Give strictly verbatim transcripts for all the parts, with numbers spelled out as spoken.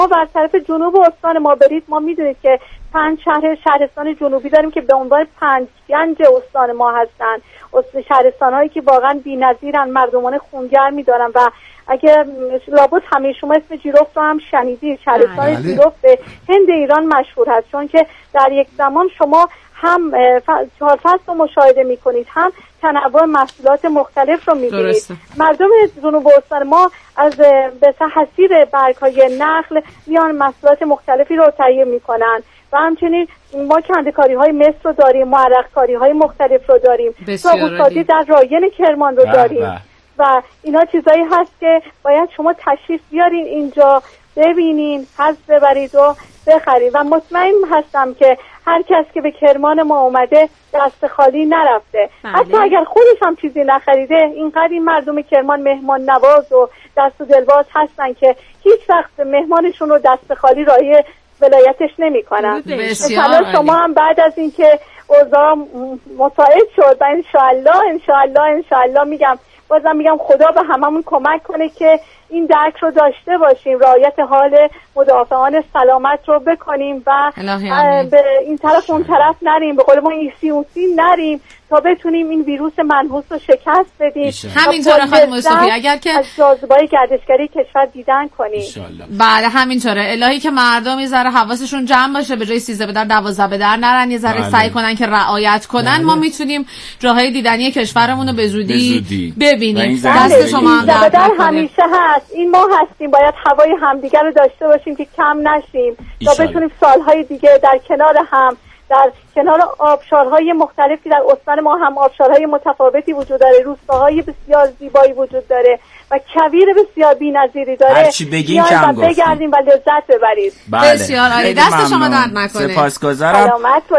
ما بر طرف جنوب استان ما برید، ما میدونید که پنج شهر شهرستان جنوبی داریم که به عنوان پنج گنج استان ما هستن، شهرستان هایی که واقعا بی‌نظیرن، مردمان خونگرمی دارن و اگه لابد همه شما اسم جیرفت رو هم شنیدید. شهرستان جیرفت به هند ایران مشهور هست، چون که در یک زمان شما هم چهار فصل رو مشاهده میکنید، هم تنوع محصولات مختلف رو میبینید. مردم جنوب استان ما از به حصیر برگ‌های نخل میان محصولات مختلفی رو تهیه میکنن و همچنین ما کنده‌کاری های مصر رو داریم، معرق‌کاری های مختلف رو داریم، ساقوسازی در راین کرمان رو داریم بح بح. و اینا چیزایی هست که باید شما تشریف بیارین اینجا ببینین، حس ببرید و بخرید و مطمئن هستم که هر کس که به کرمان ما اومده دست خالی نرفته. بله. حتی اگر خودش هم چیزی نخریده، اینقدر این مردم کرمان مهمان نواز و دست و دلباز هستن که هیچ وقت مهمانشون رو دست خالی راهی ولایتش نمی کنن. مثلا شما هم بعد از اینکه اوضاع مساعد شد و انشاءالله انشاءالله انشاءالله میگم بازم میگم خدا به هممون کمک کنه که این درک رو داشته باشیم، رعایت حال مدافعان سلامت رو بکنیم و به این طرف اون طرف نریم، به قول ما ایسی اونسی نریم تا بتونیم این ویروس منحوس رو شکست بدیم. همینطوره خانم مصطفی، اگر که از جاذبه‌های گردشگری کشور دیدن کنیم. بله همینطوره. الهی که مردم یه ذره حواسشون جمع باشه، به جای سیزده به در دوازده به در نرن، یه ذره سعی کنن که رعایت کنن. بله. ما میتونیم راههای دیدنی کشورمون رو به زودی ببینیم. دست شما هم درد نکنه. همیشه هست، این ما هستیم، باید هوای همدیگر رو داشته باشیم که کم نشیم تا بتونیم سالهای دیگه در کنار هم، در کنار آبشارهای مختلفی در استان ما هم آبشارهای متفاوتی وجود داره، روستاهای بسیار زیبایی وجود داره و کویر بسیار بی‌نظیری داره. هرچی بگین کم گفتیم. بگردیم و لذت ببرید. بله. بسیار عالی، دست شما درد نکنه. سپاسگزارم.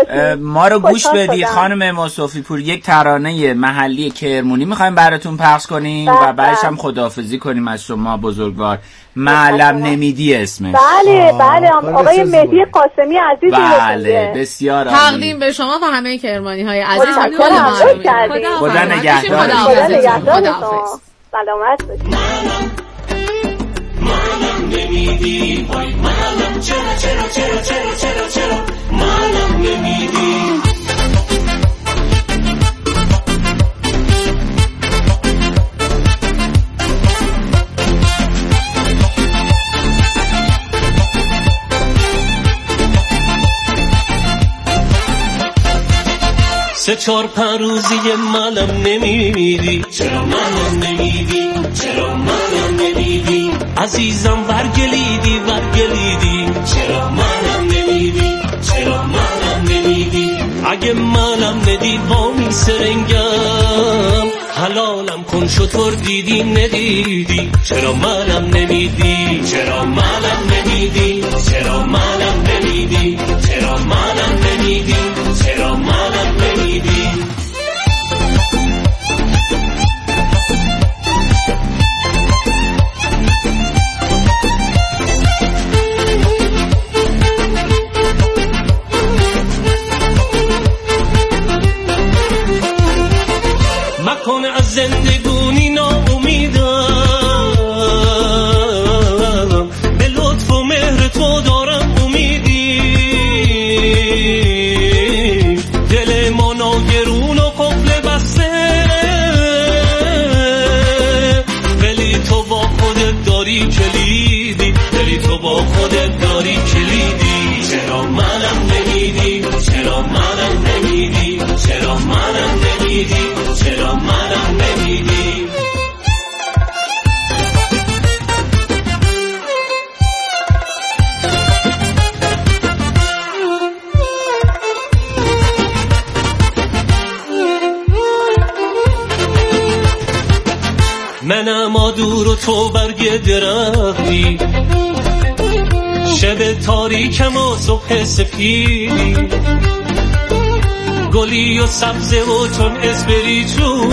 ما رو گوش بدید خانم مصطفی پور. یک ترانه محلی کرمونی می‌خوایم براتون پخش کنیم بله. و بعدش هم خداحافظی کنیم از شما بزرگوار. معلم نمیدی اسمش. بله بله آقای مهدی قاسمی عزیز. بله بسیار عالی. تقدیم به شما و همه کرمانی‌های عزیز. خدا نگهدار. خدا نگهدار. سلامت باشید. معلم نمیدی، وای معلم چرا چرا چرا چرا چرا چرا معلم نمیدی. سه چهار پنج روزی معلم نمیدی، چرا معلم نمیدی، چرا معلم نمیدی، عزیزم ورگلیدی ورگلیدی، چرا معلم نمیدی، چرا معلم نمیدی، اگه معلم ندی وامی سرنگم حلالم کن شطور دیدی ندیدی، چرا معلم نمیدی، چرا معلم نمیدی، چرا معلم نمیدی، چرا معلم نمیدی، چرا معلم نمیدی. مکن از زندگونی ناامیدم، به لطف و مهر تو دارم امیدی، دل ما ناگرون و قفل بسته، ولی تو با خودت داری کلیدی، ولی تو با خودت داری کلیدی، چرا منم نمیدی، چرا منم نمیدی، چرا منم نمیدی، چرا منم نمیدی. منم آدور و تو برگ درختی، شب تاریکم و صبح سفیدی، گلی و سبزه و چون اسپریچو،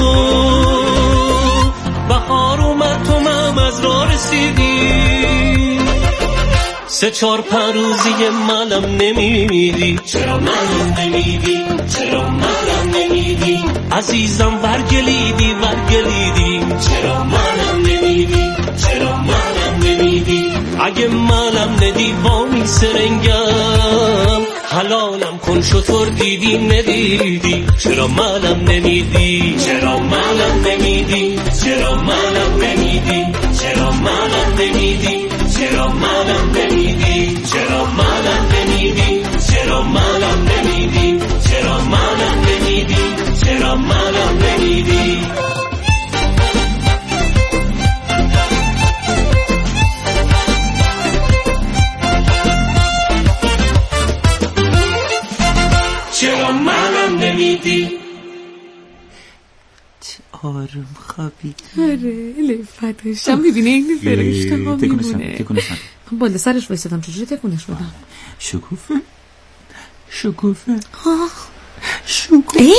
بهار اومد تو مم از راه رسیدی، سه چهار پنج روزی منم نمیدی، چرا منم نمیدی، چرا منم نمیدی، عزیزم ورگلیدی ورگلیدی، چرا منم نمیدی، چرا منم نمیدی، اگه منم ندی وامی سرنگم حلالم کن شطور دیدی ندیدی چرا منم نمیدی چرا منم نمیدی چرا منم نمیدی چرا منم نمیدی چرا منم نمیدی چرا منم نمیدی چرا منم نمیدی چرا منم نمیدی چرا منم نمیدی چرا منم نمیدی چه آروم خوابید. آره لفتشم میبینه این فرشته ها میمونه. تکونشم بالا سرش بایستدم چجوری تکونش بدم؟ شکوفه شکوفه آه شکوفه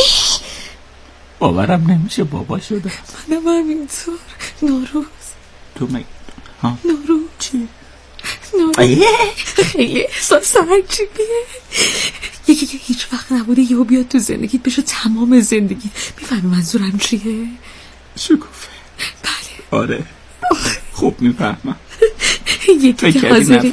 باورم نمیشه بابا شده. منم همینطور. نوروز تو می ها نوروز چی؟ نوروز خیلی احساس عجیبیه. یکی که هیچ وقت نبوده یهو بیاد تو زندگیت بشه تمام زندگیت. میفهمی منظورم چیه؟ شکوفه. بله آره خوب میفهمم. یکی که حاضری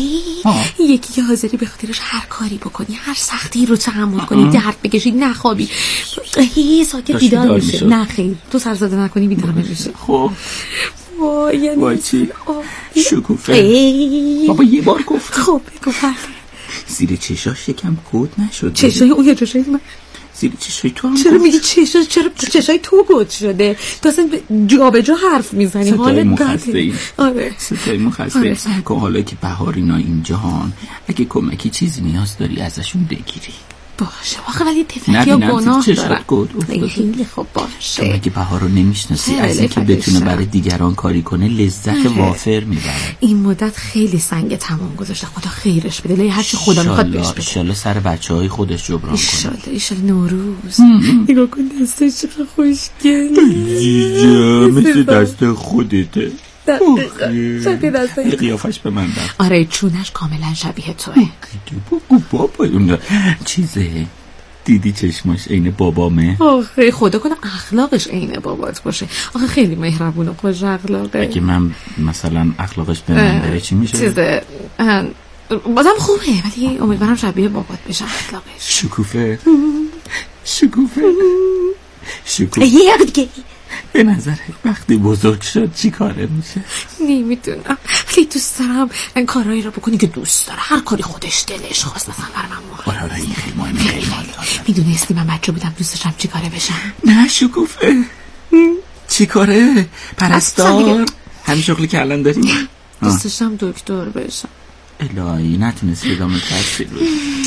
یکی که حاضری به خاطرش هر کاری بکنی، هر سختی رو تحمل کنی، درد بکشی، نخوابی، هی ساکت بیدار میشه. نه خیر تو سرزده نکنی بیدار نمیشه. خب وای یعنی وای چی؟ شکوفه بابا یه بار گفت. خب بگو. زیر چشاش یکم کود نشده؟ چشای اون یا چشای من؟ زیر چشای تو هم چرا میگی چشا؟ چرا چشای تو گود شده؟ تو اصلا جا به جا حرف میزنی. حالت مخسته ای. آره ستای مخسته ای. که حالا که بهار اینا اینجان اگه کمکی چیزی نیاز داری ازشون بگیری باشه. آخه ولی تفکی و گناه دارن. خیلی خب باشه. تو اگه بهار رو نمیشناسی از این که بتونه برای دیگران کاری کنه لذت وافر میبره. این مدت خیلی سنگ تمام گذاشته. خدا خیرش بده. هر چی خدا میخواد بهش بده. انشالله سر بچه های خودش جبران کنه. انشالله انشالله. نوروز نگاه کن دستش چقدر خوشگله. مثل دست خودته. شبیه دسته قیافش به من دست. آره چونش کاملا شبیه توه. بگو بابا اون چیزه دیدی چشماش عین بابامه. آخه خدا کنه اخلاقش عین بابات باشه. آخه خیلی مهربون و خوش اخلاقه. اگه من مثلا اخلاقش به من بره چی میشه؟ چیزه بازم خوبه ولی امیدوارم شبیه بابات بشه اخلاقش. شکوفه شکوفه شکوفه یه دیگه به نظر وقتی بزرگ شد چی کاره میشه؟ نمیدونم خیلی دوست دارم این کارهایی رو بکنی که دوست داره. هر کاری خودش دلش خواست. مثلا برای من مهم. آره آره این خیلی مهمه. خیلی میدونستی من بچه بودم دوست داشتم چی کاره بشم؟ نه شکوفه چی کاره؟ پرستار؟ همین شغلی که الان داریم؟ دوست داشتم دکتر بشم. الهی نتونستی ادامه تحصیل رو.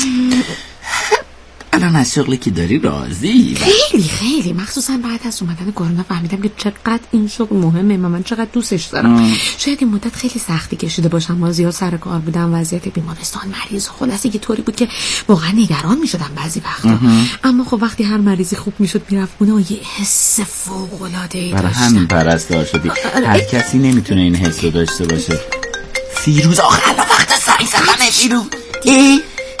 الان از شغلی که داری راضی؟ خیلی خیلی مخصوصا بعد از اومدن کرونا فهمیدم که چقدر این شغل مهمه و من چقدر دوستش دارم. آه. شاید این مدت خیلی سختی کشیده باشم و زیاد سر کار بودم، وضعیت بیمارستان، مریض، خلاصه یه طوری بود که واقعا نگران میشدم بعضی وقتا. اما خب وقتی هر مریضی خوب میشد میرفت خونه و یه حس فوق العاده ای داشتم. برای همین پرستار شدی. هر کسی نمیتونه این حس رو داشته باشه. فیروز آخه الان وقت سعی زدنه. فیروز ای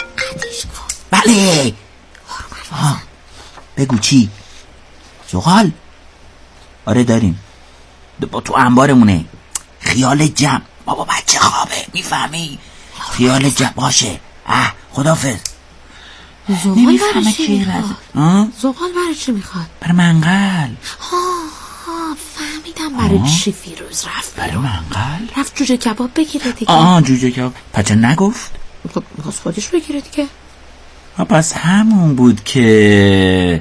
بله آه. بگو چی؟ زغال؟ آره داریم با تو انبارمونه. خیال جمع بابا بچه خوابه میفهمی؟ خیال جمع باشه. اه خدافظ. زغال برای چی میخواد؟ زغال برای چی میخواد؟ برای منقل. ها فهمیدم برای چی فیروز رفت. برای منقل؟ رفت جوجه کباب بگیره دیگه. آه جوجه کباب. پچه نگفت؟ خب میخواست خودش بگیره دیگه. پس همون بود که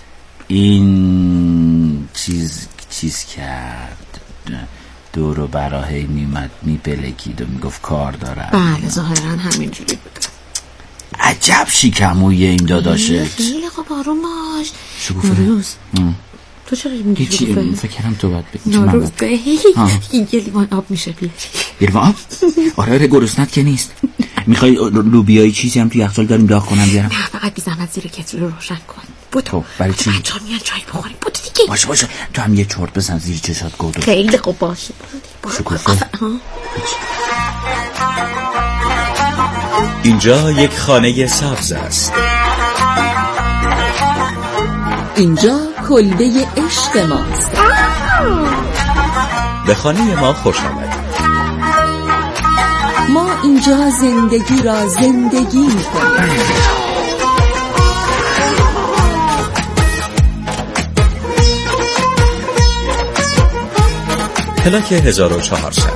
این چیز چیز کرد دورو برای میمد میپلکید و میگفت کار داره. بله ظاهرا همینجوری بود. عجب شیکمویه این داداشه. خیلی خب آروم باش. نوروز تو چرا میگی شکوفه؟ فکرم تو باید بگی. نوروز یه لیوان آب میشه بیا. یه لیوان آب؟ آره آره گرسنت که نیست. میخوای لوبیایی چیزی هم تو یخچال داریم داغ کنم بیارم؟ نه فقط بی زحمت زیر کتری رو روشن کن. بودو برای چی؟ بچه‌ها میان چای بخوریم. بودو دیگه. باشه باشه تو هم یه چرت بزن زیر چشات گودو. خیلی خوب باشه. شکوفه. اینجا یک خانه سبز است. اینجا کلبه عشق ماست. به خانه ما خوش آمدید. اینجا زندگی را زندگی می‌کنیم. پلاک هزار و چهارصد.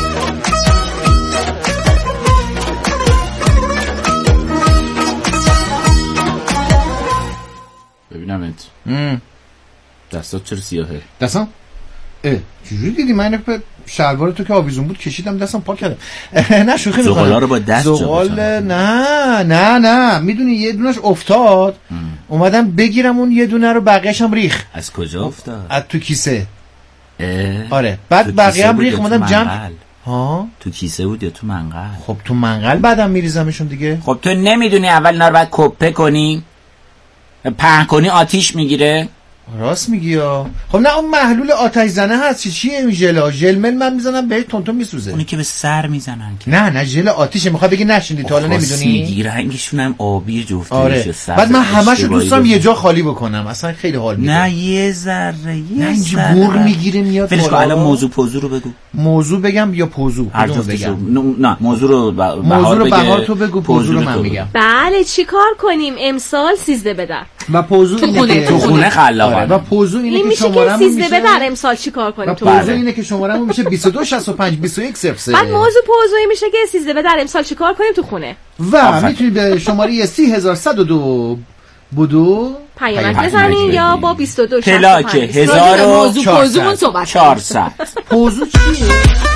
ببینمت. دستات چرا سیاهه؟ دستم؟ اه چجوری دیدی؟ من به شلوار تو که آویزون بود کشیدم دستم پاک کردم. نه شوخی می‌کنم. زغالا رو با دست زغال نه نه نه میدونی یه دونش افتاد ام. اومدم بگیرم اون یه دونه رو بقیه‌اش هم ریخ. از کجا افتاد؟ از تو کیسه. اه. آره بعد بقیه هم ریخ اومدم جمع. ها تو کیسه بود یا تو منقل؟ خب تو منقل بعدم میریزمشون دیگه. خب تو نمیدونی اول اینا رو باید کپه کنی؟ پهن کنی آتیش میگیره؟ راست میگی یا خب نه اون محلول آتش زنه هست چی چیه این ژل ژل مل من میزنم بهش تون تون میسوزه. اونی که به سر میزنن که نه نه ژل آتیشه. میخوای بگی نشوندی تا حالا نمیدونی میگی رنگشون هم آبی جفت آره. میشه سر. بعد من همشو دوستم یه جا خالی بکنم اصلا خیلی حال میده. نه یه ذره یه نه اینجا بور میگیره میاد فلش کن. الان موضوع پوزو رو بگو. موضوع بگم یا پوزو هر جفتشو بگم. نه موضوع رو بهار موضوع رو بهار تو بگو پوزو رو من میگم. بله چیکار کنیم امسال سیزده بدر و پوزو اینه تو خونه خلاقانه و پوزو اینه این که شماره‌مون میشه سیزده بدر امسال چیکار کنیم تو موضوع اینه که شماره‌مون میشه بیست و دو شصت و پنج بیست و یک صفر سه. بعد موضوع پوزویی میشه که سیزده بدر امسال چیکار کنیم تو خونه و میتونید به شماره سی هزار صد و دو بودو پیامک بزنین یا با بیست و دو پلاک هزار و چهارصد. پوزو چیه؟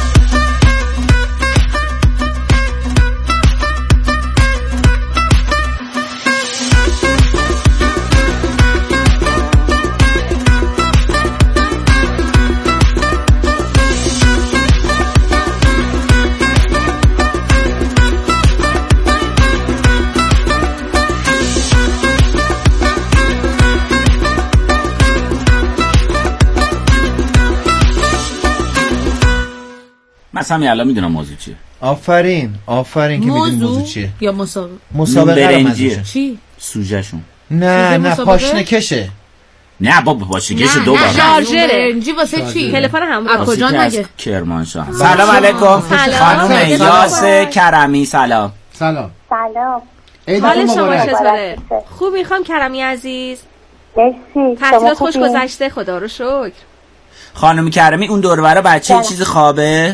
مثلا الان میدونم موضوع چیه. آفرین آفرین که میدونی موضوع چیه. یا مسابقه مسابقه رو چی؟ سوژهشون نه نه پاشنه کشه. نه بابا پاشنه کشه دو بار. شارژر برنجی واسه چی؟ تلفن هم از کجا مگه؟ کرمانشاه. سلام علیکم خانم یاس کرمی. سلام سلام سلام. حال شما چطوره؟ خوب میخوام کرمی عزیز. مرسی. تعطیلات خوش گذشته خدا رو شکر. خانم کرمی اون دور و برا بچه یه چیز خوابه؟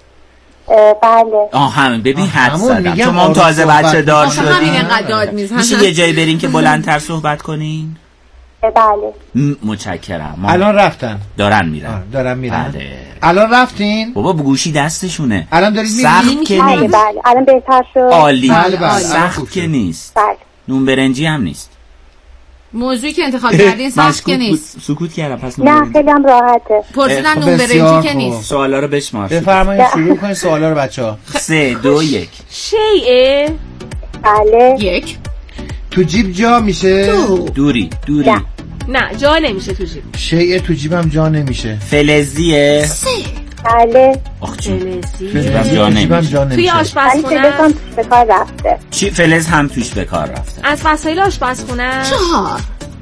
بله. آه همین ببین حد زدم چون ما تازه بچه دار شدیم. همین اینقدر داد میزنم. میشه یه جایی برین که بلندتر صحبت کنین؟ بله. متشکرم. الان رفتن دارن میرن. دارن میرن. بله. الان رفتین؟ بابا گوشی دستشونه. الان دارید میرین؟ سخت که بله نیست. بله. الان بهتر شد. عالی. بله بله. سخت که نیست. بله. نون برنجی هم نیست. موضوعی که انتخاب کردین سخت که نیست. سکوت کردم پس نه خیلی هم راحته. پرسیدن نون برنجی که نیست. سوالا رو بشمار. بفرمایید شروع کنید سوالا رو بچه‌ها. سه دو یک. شیء. بله. یک. تو جیب جا میشه؟ دوری دوری. نه. نه جا نمیشه تو جیب. شیء تو جیبم جا نمیشه. فلزیه؟ بله. آخ چی؟ فلزی. جا نمیشه. توی آشپزخونه؟ فلز هم توش به کار رفته. چی فلز هم توش به کار رفته؟ از وسایل آشپزخونه؟ چهار.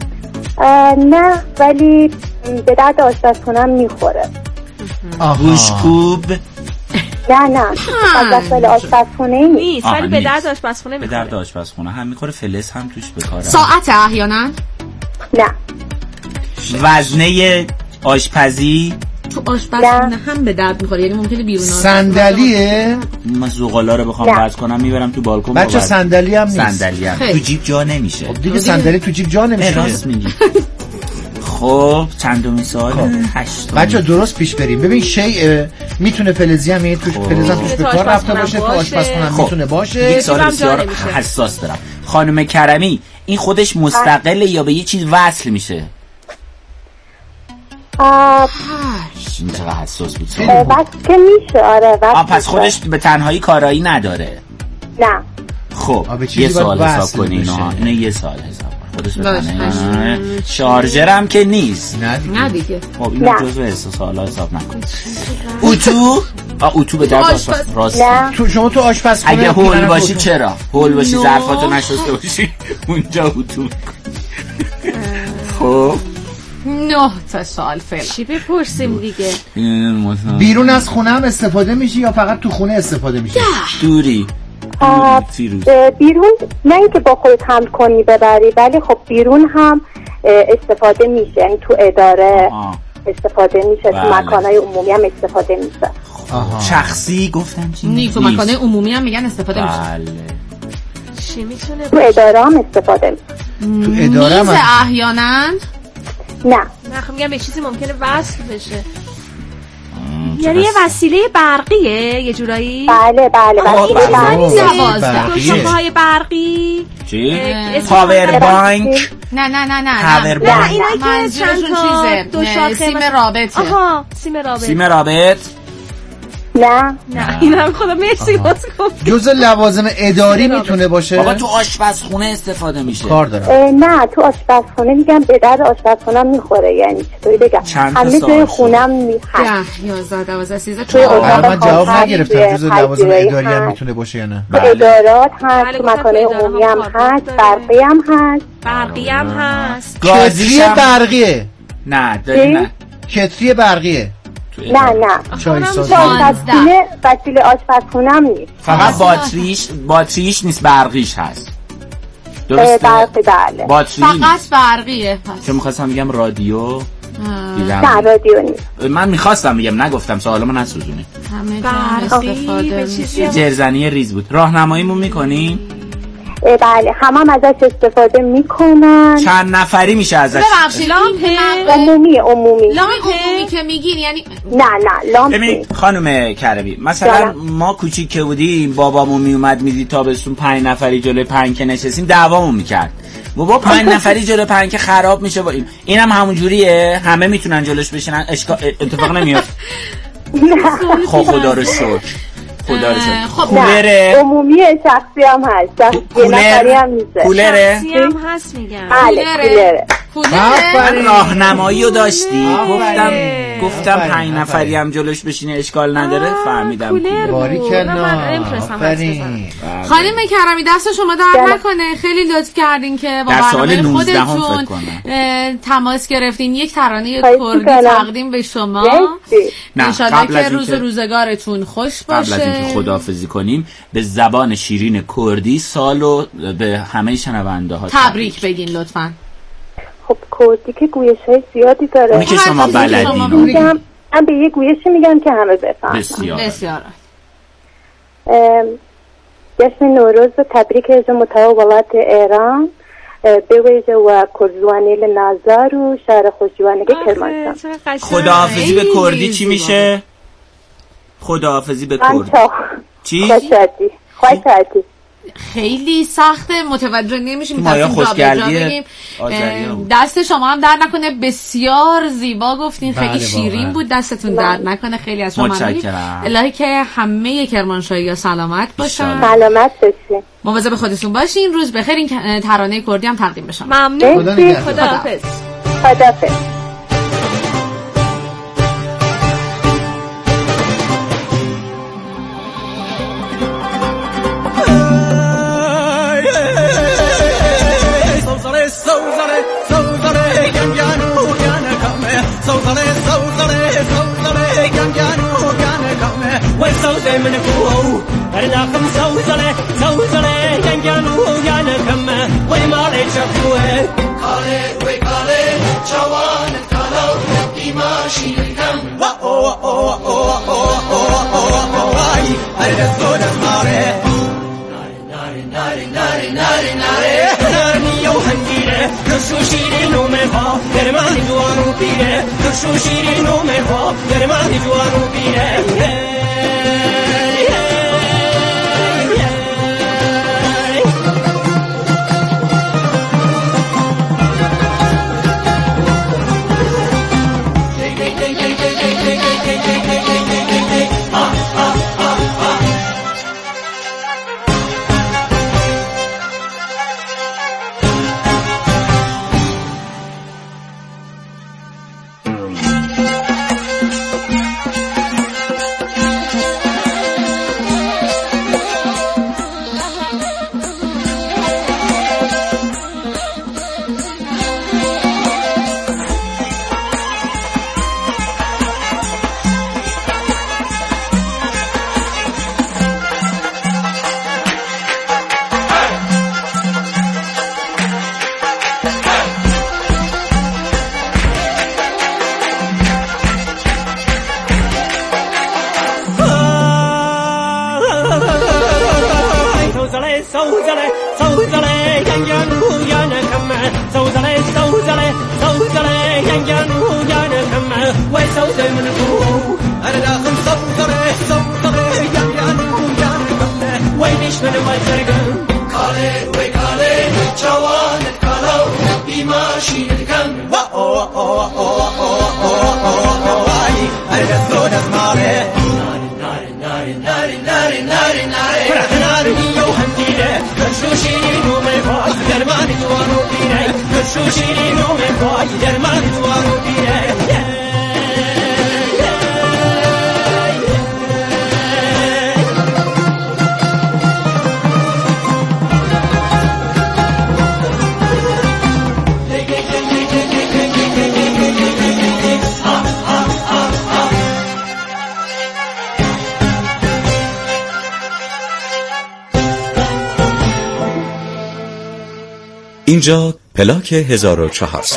نه ولی به درد آشپزخونه‌ام میخوره. گوشکوب؟ نه نه از وسایل آشپزخونه نیست ولی به درد آشپزخونه میخوره. به درد آشپزخونه هم میخوره. فلز هم توش به کار رفته. ساعت احیانا؟ نه. وزنه آشپزی؟ تو آشپزخونه هم به درد میخوره یعنی ممکنه بیرون صندلیه؟ من زغالا رو بخوام وزن کنم میبرم تو بالکن. بچه صندلی هم نیست. صندلی هم تو جیب جا نمیشه. خب دیگه صندلی تو جیب جا نمیشه. راست میگی. خب چندمین سوال؟ هشتم. بچه درست پیش بریم. ببین شیء میتونه فلزی هم توش فلز هم توش به کار رفته باشه تو آشپزخونه هم میتونه باشه. یک سوال بسیار حساس دارم. خانم کرمی این خودش مستقله یا به یه چیز وصل میشه؟ این چقدر حساس بود. بس که میشه آره. آه پس خودش به تنهایی کارایی نداره؟ نه. خب یه سوال حساب کنین. نه یه سوال حساب خودش به تنهایی. شارژرم که نیست. نه دیگه. خب اینو جزو حساب سوالا حساب نکن. اتو؟ آه اتو به درد آشپز. راست. تو شما تو آشپزخونه اگه هول باشی چرا؟ هول باشی ظرفاتو نشسته باشی اونجا اتو میکنی. خب نه تا سال فعلا چی بپرسیم دیگه؟ بیرون از خونه هم استفاده میشه یا فقط تو خونه استفاده میشه؟ دوری بیرون نه اینکه با خودت حمل کنی ببری، ولی خب بیرون هم استفاده میشه، یعنی تو اداره آه. استفاده میشه، بله. تو مکانهای عمومی هم استفاده میشه. شخصی گفتن چی؟ نیست. تو مکانهای عمومی هم میگن استفاده بله. میشه. چی میتونه تو اداره هم استفاده میشه. تو اداره هم احیانا نه نه خب میگم به چیزی ممکنه وصل بشه، یعنی یه وسیله برقیه یه جورایی. بله بله وسیله برقی، دوشاخه‌های برقی چی؟ پاور بانک. نه نه نه نه پاور بانک اینا که چند تا دوشاخه سیم رابطه. آها سیم رابط. سیم رابط نه نه اینا خدا مرسی واسه گفت. جزء لوازم اداری میتونه باشه. بابا تو آشپزخونه استفاده میشه. کار داره. نه تو آشپزخونه میگم به درد آشپزخونه میخوره، یعنی چطوری بگم همه جای خونم میخواد. یازده دوازده سیزده من جواب نگرفتم جزء لوازم اداری هم میتونه باشه یا نه. ادارات هست، تو مکان‌های عمومی هم هست، برقی هم هست. برقی هم هست. کتری برقیه. نه داری نه. کتری برقیه. نه نه چای ساز آشپزخونه وسیله آشپزخونه هم نیست، فقط باتریش باتریش نیست برقیش هست. درسته؟ برقی بله. باتری فقط برقیه. پس چون می‌خواستم بگم رادیو نه رادیو نیست. من می‌خواستم بگم نگفتم، سوالمو نسوزونید. همه استفاده میشه. جرزنی ریز بود. راهنماییمون می‌کنی؟ بله همه هم ازش استفاده میکنن. چند نفری میشه ازش؟ ببخشید عمومی عمومی لامپ عمومی که میگین یعنی نه نه لامپ. ببین خانم کرمی مثلا جانم. ما کوچیک که بودیم بابامون میومد میدید تابستون پنج نفری جلوی پنکه نشستیم دعوامون میکرد. بابا پنج نفری جلوی پنکه خراب میشه با این. اینم همون جوریه، همه میتونن جلوش بشینن، اشکال اتفاق نمیاد. خب خدا رو شکر. خدا رو شکر. خب کولره عمومی شخصی هم هست، کولر هم میشه. کولره شخصی هم هست میگم. بله کولره. کولره. راهنمایی رو داشتی گفتم گفتم پنج نفری هم جلوش بشینه اشکال نداره، فهمیدم باریکلا. خانم کرمی دست شما در نکنه، خیلی لطف کردین که با برنامه خودتون تماس گرفتین، یک ترانه کردی تقدیم به شما. ان شاءالله که روز روزگارتون خوش باشه. قبل از اینکه خداحافظی کنیم به زبان شیرین کردی سالو به همه شنونده ها تبریک بگین لطفاً. خب کردی که گویش های زیادی داره، اونی که شما بلدین میگم من به یه گویشی میگم که همه بفهمن. بسیار بسیار جشن نوروز تبریک از متعال ولایت ایران به ویژه و کرزوانی لنازار و شهر خوشجوانگی کرمانشاه. خداحافظی به کردی چی میشه؟ خداحافظی به کردی چی؟ خوشحالی خوشحالی خیلی سخته، متوجه نمیشیم. ما خوشگلی دست شما هم در نکنه، بسیار زیبا گفتین. خیلی شیرین بود، دستتون در نکنه. خیلی از شما متشکرم. الهی که همه کرمانشاهی‌ها سلامت باشن. سلامت باشین. مواظب خودتون باشین. روز بخیر. این ترانه کردی هم تقدیم بشم. ممنون. خداحافظ. خداحافظ. وسوسة من فوق أرلا خمسة وزلة زوزلة جنجانو ويانا كمة وما ليش أخوه كالي وكالي جوان كالو دماشي الكم وأو وأو وأو وأو وأو واي أرجعون ناري ناري ناري ناري ناري ناري ناري يوهنديره رشو شيرين ومفا درمان جوانو بيره رشو شيرين ومفا درمان جوانو بيره سوزله سوزله گنگن هویان کمه سوزله سوزله سوزله گنگن هویان کمه وای سوزه من بو انا داخل سوزله سوزله گنگن هویان کمه وای نیش من وای سرگم کاله وای کاله جوانت کالو بیماشی کن وا او او او او وای انا دون اسماره ناری ناری ناری ناری ناری ناری یو هندیره کشوشی نو میخوای درمانی توانو بیره کشوشی نو میخوای درمانی توانو بیره اینجا پلاک هزار و چهارصد.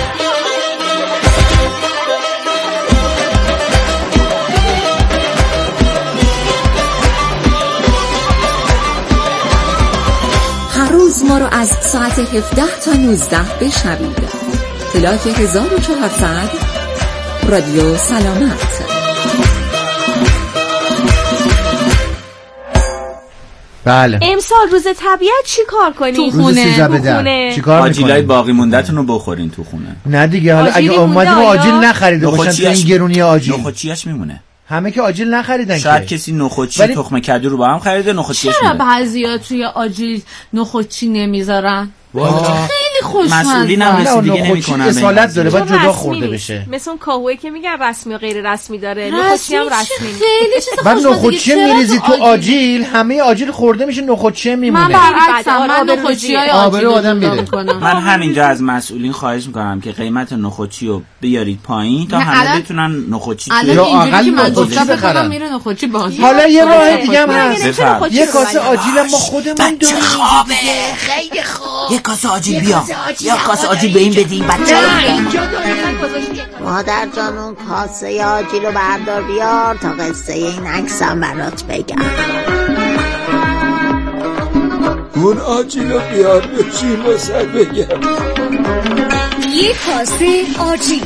هر روز ما رو از ساعت هفده تا نوزده بشنوید. پلاک هزار و چهارصد رادیو سلامت. بله. امسال روز طبیعت چی کار کنیم؟ تو خونه. تو خونه. چی کار می‌کنیم؟ آجیلای باقی مونده‌تون رو بخورین تو خونه. نه دیگه، حالا اگه اومدیم آجیل نخریده باشن تو این گرونی آجیل. نخودچیاش میمونه. همه که آجیل نخریدن که. شاید کسی نخودچی ولی... تخم کدو رو با هم خریده نخودچیش میمونه. چرا بعضیا توی آجیل نخودچی نمیذارن؟ خیلی خوشمزه. مسئولین هم رسیدگی نمی‌کنن. اصالت داره، باید جدا خورده بشه. مثل اون کاهوه که میگن رسمی و غیر رسمی داره. نخودچی هم رسمی. خیلی چیز خوشمزه. بعد نخودچی میریزی تو آجیل، همه آجیل خورده میشه، نخودچی میمونه. من برعکسم، من نخودچیای آجیل آدم میره. من همینجا از مسئولین خواهش میکنم که قیمت نخودچی رو بیارید پایین تا همه بتونن نخودچی توی اینجوری که من گفتم بخوام میره نخودچی باز. حالا یه راه دیگه هم هست. یه کاسه آجیل ما خودمون داریم. خیلی خوب. یه کاسه آجیل بیا. یا کاسه آجیل به این بدیم بچه مادر جان اون کاسه آجیل رو بردار بیار تا قصه این عکسم برات بگم. اون آجیل رو بیار بچین واسه بگم. یه کاسه آجیل.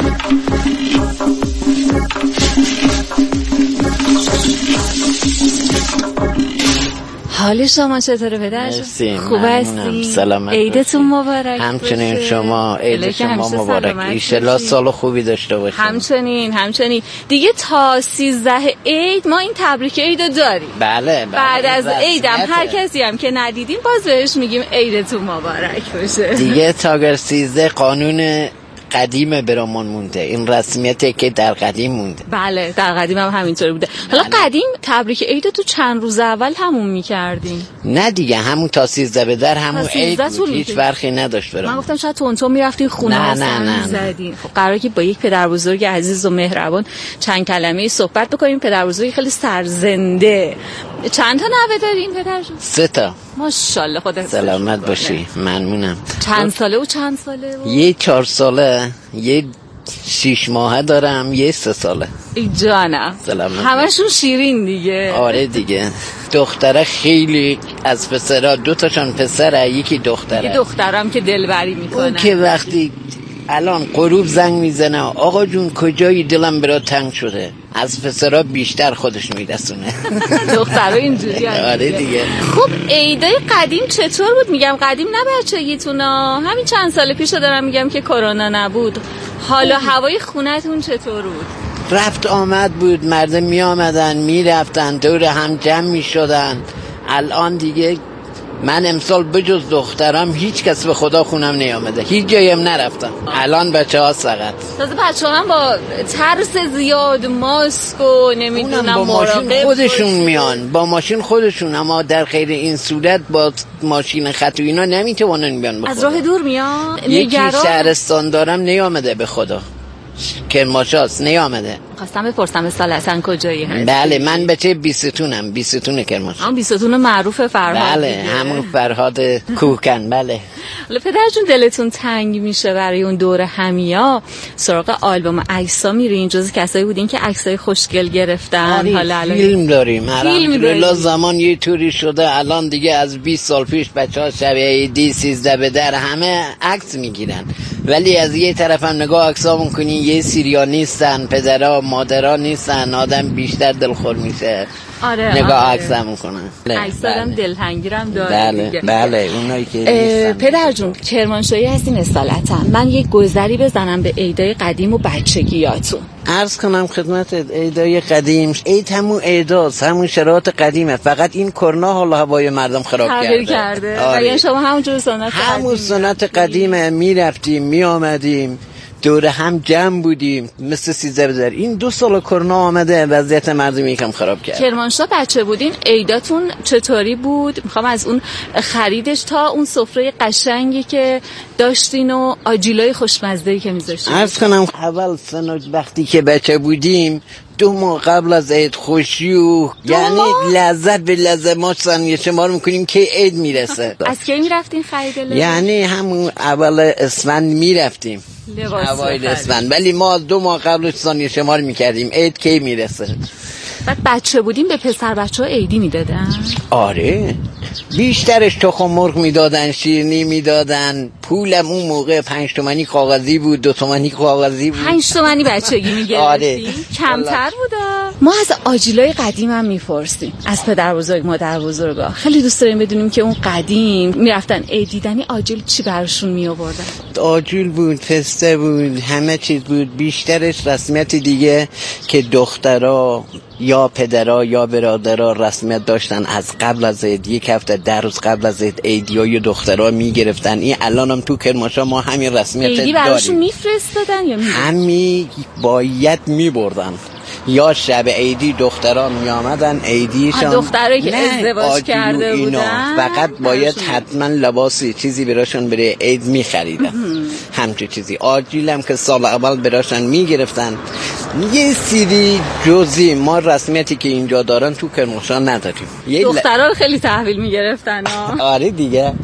حال شما چطوره پدرجان؟ خوب هستی؟ سلامت عیدتون مبارک. همچنین شما عید شما مبارک. ایشالله سال خوبی داشته باشید. همچنین همچنین دیگه تا سیزده عید ما این تبریک عیدو داریم. بله بله. بعد از عیدم هر کسی هم که ندیدیم باز بهش میگیم عیدتون مبارک باشه. دیگه تا سیزده قانون قدیم برامون مونده، این رسمیته که در قدیم مونده. بله در قدیم هم همینطوری بوده. حالا بله. قدیم تبریک عید تو چند روز اول تموم میکردیم؟ نه دیگه همون تا سیزده به در همون عید بود، هیچ فرقی نداشت برام. من گفتم شاید تونتو میرفتین خونه نه نه نه, نه. خب قراره که با یک پدر بزرگ عزیز و مهربان چند کلمه صحبت بکنیم. پدر بزرگ خیلی سرزنده. چند تا نوه دارین پدرجون؟ سه تا. ماشاءالله خدا سلامت باشی. ممنونم. چند ساله و چند ساله و؟ یه چهار ساله، یه شیش ماهه دارم، یه سه ساله. ای جانم. سلامت. همشون شیرین دیگه. آره دیگه. دختره خیلی از پسرها، دو تاشون پسره یکی دختره. یه دخترم که دلبری میکنه. اون که وقتی الان غروب زنگ میزنه آقا جون کجایی دلم برات تنگ شده، از پسرها بیشتر خودش میرسونه. دخترها اینجوری هست. آره دیگه. خب عیدای قدیم چطور بود؟ میگم قدیم نه بچگیتونا، همین چند سال پیشو دارم میگم که کرونا نبود. حالا هوای خونتون چطور بود؟ رفت آمد بود، مردم می آمدن می رفتن دور هم جمع می شدن. الان دیگه من امسال بجز دخترم هیچ کس به خدا خونم نیامده، هیچ جایم نرفتم. الان بچه ها سقط تازه بچه ها هم با ترس زیاد ماسک و نمیدونم با ماشین خودشون میان، با ماشین خودشون، اما در غیر این صورت با ماشین خط و اینا نمیتونن بیان. از راه دور میان. یکی شهرستان دارم نیامده به خدا. کرمانشاست نیامده. خواستم بپرسم اصالتا کجایی هستی؟ بله من بچه بیستونم، بیستون کرمانشاه. هم بیستون معروف فرهاد. بله دیگه. همون فرهاد کوهکن. بله. حالا پدرجون دلتون تنگ میشه برای اون دور همیا سراغ آلبوم عکس‌ها میرین؟ جز کسایی بودین که عکسای خوشگل گرفتن. حالا الان فیلم داریم. الحمدلله زمان یه طوری شده الان دیگه از بیست سال پیش بچه‌ها شب عیدی سیزده به در همه عکس میگیرن. ولی از یه طرف هم نگاه عکس‌ها می‌کنی یه سیریا نیستن، پدرها مادرها نیستن، آدم بیشتر دلخور میشه. آره نگاه آره. عکس‌ها میکنن. عکس‌ها هم دلتنگیرم داره. بله دیگه. بله اونایی که نیستن. پدر جون کرمانشاهی هستین اصالتا. من یک گذری بزنم به عیدای قدیم و بچگیاتون. عرض کنم خدمت عیدای قدیم، عید همون عیداست، همون شرایط قدیمه، فقط این کرونا حال هوای مردم خراب کرده. کرده. آره. یعنی شما همونجور سنت همون سنت قدیمه، میرفتیم میآمدیم دور هم جمع بودیم مثل سیزده بدر. این دو سال کرونا آمده وضعیت مردم یکم خراب کرد. کرمانشاه بچه بودین عیداتون چطوری بود؟ میخوام از اون خریدش تا اون سفره قشنگی که داشتین و آجیلای خوشمزه‌ای که میذاشتین. عرض کنم اول سن وقتی که بچه بودیم دو ماه قبل از عید خوشی و یعنی لذت به لذت ما سن شمار میکنیم که عید میرسه. از کی میرفتین خرید لباس؟ یعنی همون اول اسفند میرفتیم اوایل اسفند، ولی ما دو ماه قبلش ثانیه شمار میکردیم عید کی میرسه. بعد بچه بودیم به پسر بچه ها عیدی میدادن؟ آره بیشترش تخم مرغ میدادن، شیرینی میدادن. پولم اون موقع پنج تومانی کاغذی بود، دو تومانی کاغذی بود. پنج تومانی بچگی میگرفتی؟ آره. کمتر بودا. ما از آجیلای قدیم هم میپرسیم، از پدر بزرگ مادر بزرگا. خیلی دوست داریم بدونیم که اون قدیم میرفتن عید دیدنی آجیل چی براشون میآوردن؟ آجیل بود، پسته بود، همه چیز بود. بیشترش رسمیت دیگه که دخترها یا پدرها یا برادرها رسمیت داشتن از قبل از عید، یک هفته در روز قبل از عید عیدیای دخترها میگرفتن. این الان هم تو کرمانشاه ما همین رسمیت داریم. عیدی براشون میفرستادن یا میگرفتن؟ همین باید میبردن. یا شب عیدی دختران می آمدن عیدیشان، دخترایی که ازدواج کرده بودن فقط باید حتما لباسی چیزی براشون برای عید می خریدن. همچه چیزی آجیلم که سال اول براشون می گرفتن. یه سری جزئی ما رسمیتی که اینجا دارن تو کرمانشاه نداریم. دخترها رو خیلی تحویل می گرفتن. آره دیگه.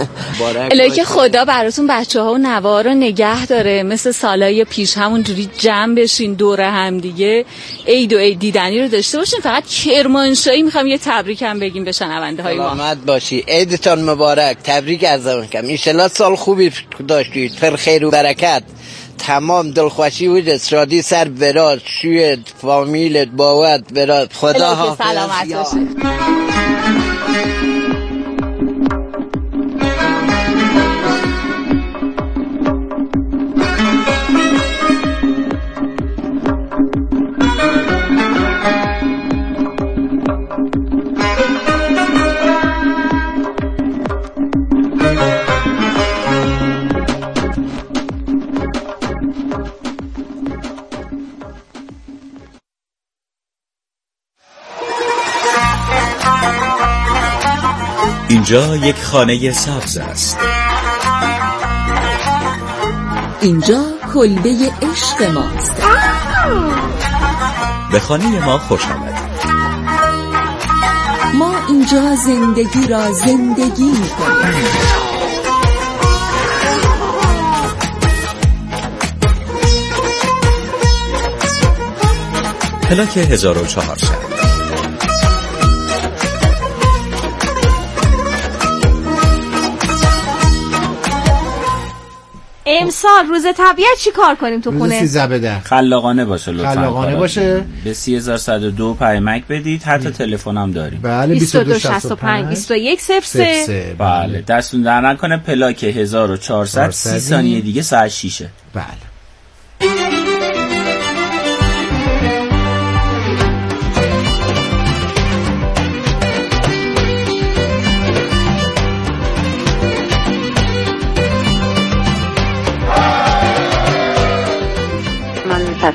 الهی که خدا براتون بچه ها و نوار رو نگه داره، مثل سالهای پیش همونجوری جمع بشین دور هم دیگه عید و عید دیدنی رو داشته باشین. فقط کرمانشاهی میخوام یه تبریک هم بگیم به شنونده های ما. سلامت باشی، عیدتان مبارک، تبریک عرض میکنم. ان شاءالله سال خوبی داشتید، پر خیر و برکت، تمام دلخوشی و شادی سر برات، شوید فامیلت باوت برات. خدا حافظ. سلامت باشه. اینجا یک خانه سبز است. اینجا کلبه عشق ماست. به خانه ما خوش آمدید. ما اینجا زندگی را زندگی می‌کنیم. پلاک هزار و چهارصد. امسال روز طبیعت چی کار کنیم تو خونه؟ روز سیزده به در خلاقانه باشه لطفا. خلاقانه باشه. به سی هزار و صد و دو پیامک بدید. حتی تلفن هم داریم. بله بیست و دو شصت و پنج بیست و یک صفر سه. بله دستون در نکنه. پلاک هزار و چهارصد. سی ثانیه دیگه ساعت شیشه. بله.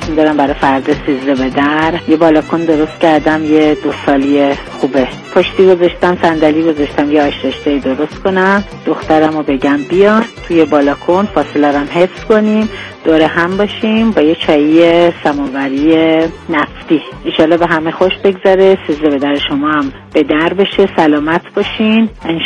تصمیم دارم برای فردا سیزده به در یه بالکن درست کردم، یه دو سالی خوبه. پشتی گذاشتم، صندلی گذاشتم، یه آش رشته درست کنم، دخترم رو بگم بیان توی بالکن، فاصله رو هم حفظ کنیم، دور هم باشیم با یه چایی سماوری نفتی. انشالله به همه خوش بگذره، سیزده به در شما هم به در بشه، سلامت باشین.